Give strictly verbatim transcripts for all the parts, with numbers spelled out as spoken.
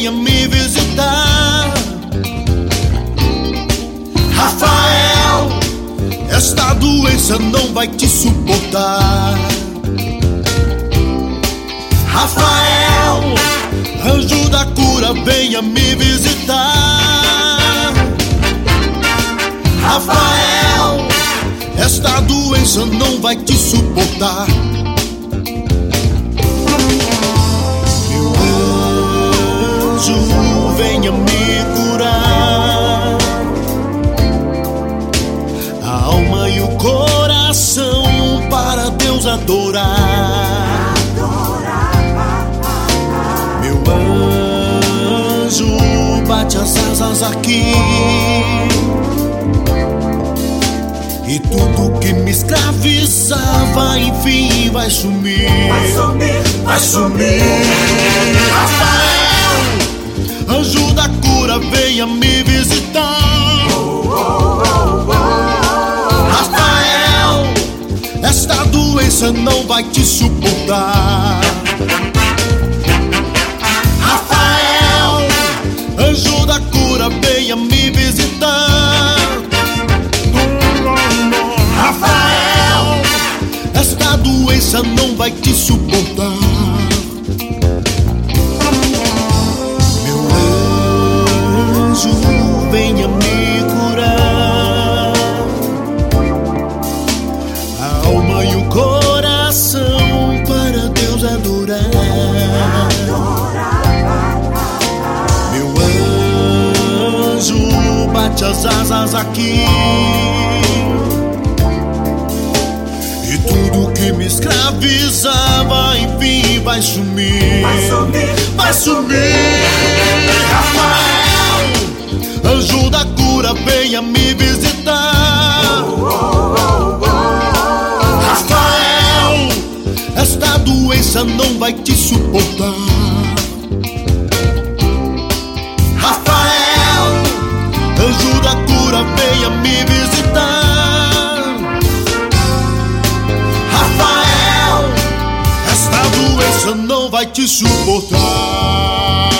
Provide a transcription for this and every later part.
venha me visitar. Rafael, esta doença não vai te suportar. Rafael, anjo da cura, venha me visitar. Rafael, esta doença não vai te suportar. Meu anjo, venha me curar a alma e o coração para Deus adorar. Meu anjo, bate as asas aqui e tudo que me escravizava, enfim, vai sumir. Vai sumir, Vai sumir. Rafael, anjo da cura, venha me visitar. Rafael, esta doença não vai te suportar. Rafael, anjo da cura, venha me visitar. Rafael, esta doença não vai te suportar. Meu anjo, venha me curar a alma e o coração para Deus adorar. Meu anjo, bate as asas aqui e tudo que me escravizava, enfim, vai sumir. vai sumir, Vai sumir. Rafael, anjo da cura, venha me visitar. Rafael, esta doença não vai te suportar. Rafael, anjo da cura, venha me visitar. Rafael, esta doença não vai te suportar.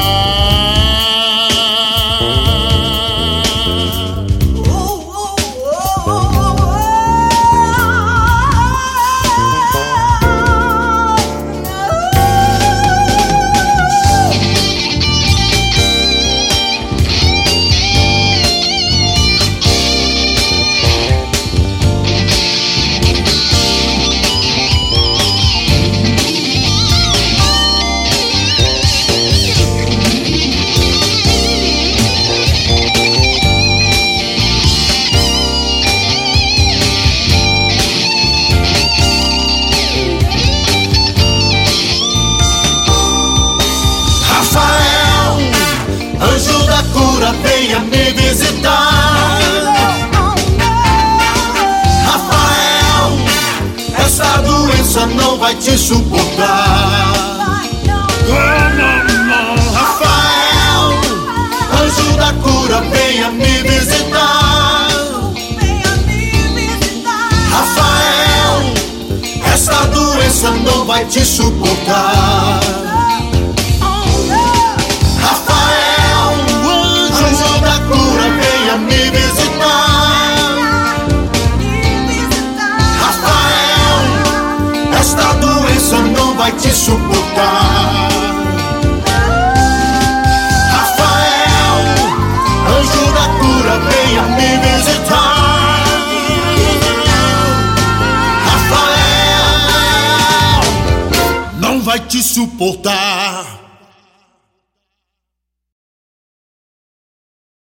Anjo da cura, venha me visitar. Rafael, essa doença não vai te suportar. Rafael, anjo da cura, venha me visitar. Rafael, essa doença não vai te suportar. Me visitar. Rafael, esta doença não vai te suportar. Rafael, anjo da cura, venha me visitar. Rafael, não vai te suportar.